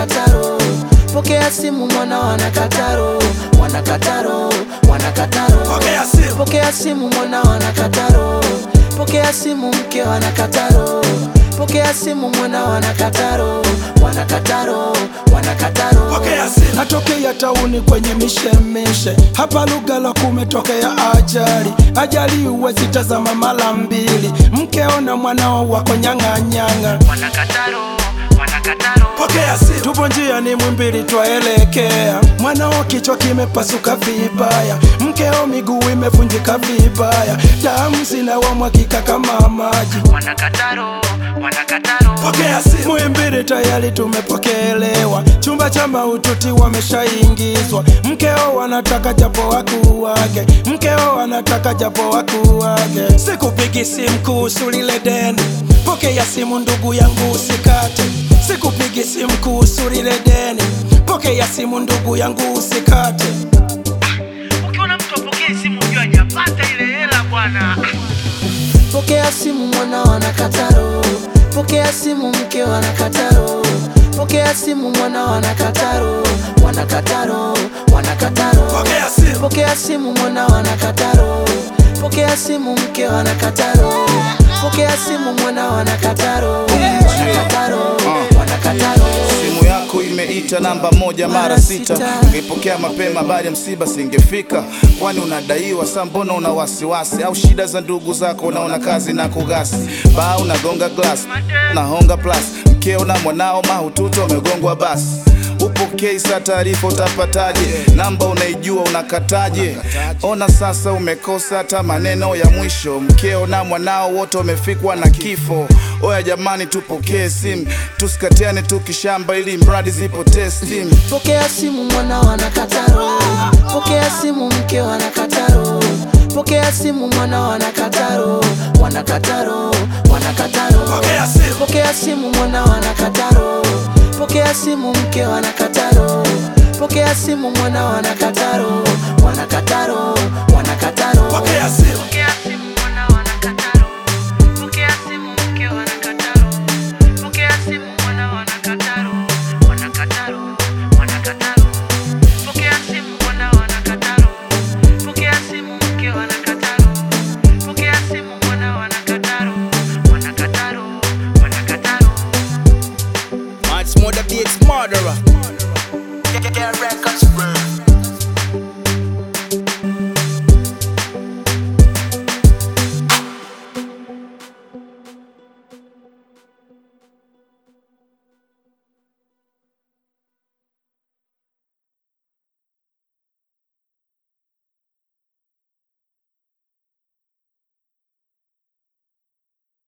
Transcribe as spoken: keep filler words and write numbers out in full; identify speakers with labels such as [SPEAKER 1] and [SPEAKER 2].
[SPEAKER 1] wanakataro. Pokea simu mwana wanakataro, wanakataro, wanakataro.
[SPEAKER 2] Pokea simu,
[SPEAKER 1] pokea simu mwana wanakataro. Pokea simu mke wanakataro. Pokea simu mwana wanakataro, wanakataro, wanakataro.
[SPEAKER 2] Pokea simu. Natokea tauni kwenye mishemishe, hapa Lugalo kumetokea ajali. Ajali uwezi tazama mara mbili, mkeo na mwanao wako nyanga nyanga.
[SPEAKER 1] Wanakataro, wanakataro.
[SPEAKER 2] Pokea simu. Tupo njia ni Mwimbili twaelekea, mwanao kichwa kimepasuka vibaya, mkeo miguu imevunjika vibaya, damu zinawamwagika kama maji.
[SPEAKER 1] Wanakataro, wanakataro.
[SPEAKER 2] Pokea simu. Mwimbili tayari tumepokelewa, chumba cha mahututi wameshaingizwa, mkeo wanataka japo waku wake, mkeo wanataka japo waku wake. Sikupigi simu kuhusu lile deni, pokea simu ndugu yangu usikate. Sikupigi simu kuhusu lile deni, pokea simu ndugu yangu usikate.
[SPEAKER 1] Ukiona mtu apokee simu ujue hajapata ile hela bwana. Pokea simu mwana wanakataro. Pokea simu mke wanakataro. Pokea simu mwana wanakataro, wanakataro, wanakataro.
[SPEAKER 2] Pokea simu.
[SPEAKER 1] Pokea simu mwana wanakataro. Pokea simu mke wanakataro. Pokea simu mwana wanakataro, wanakataro, wanakataro.
[SPEAKER 3] Simu yako imeita namba moja mara sita, ungepokea mapema baada ya msiba singefika. Kwani unadaiwa saa, mbona una wasiwasi? Au shida za ndugu zako unaona kazi na kugasi? Ba unagonga glass, unahonga plus, mkeo na mwanao mahututi wamegongwa basi. Upokei sa taarifa utapataje? Namba unaijua unakataje? Ona sasa umekosa hata maneno ya mwisho, mkeo na mwanao wote wamefikwa na kifo. Oya jamani, tupokee simu, tusikatiane tukishamba ili mradi zipotee steam.
[SPEAKER 1] Pokea simu mwana wanakataro. Pokea simu mke wanakataro. Pokea simu mwana wanakataro, wanakataro, wanakataro.
[SPEAKER 2] Pokea simu.
[SPEAKER 1] Pokea simu mwana wanakataro. Pokea simu mke wanakataro. Pokea simu mwana wanakataro, wanakataro, wanakataro.
[SPEAKER 2] Pokea simu.
[SPEAKER 1] Pokea simu mwana wanakataro. Pokea simu mke wanakataro. Pokea simu mwana wanakataro, wanakataro, wanakataro. Pokea simu mwana wanakataro. Pokea simu mke wanakataro. Pokea simu mwana wanakataro, wanakataro, wanakataro.
[SPEAKER 4] Much more the beats murderer. Get, get, get records.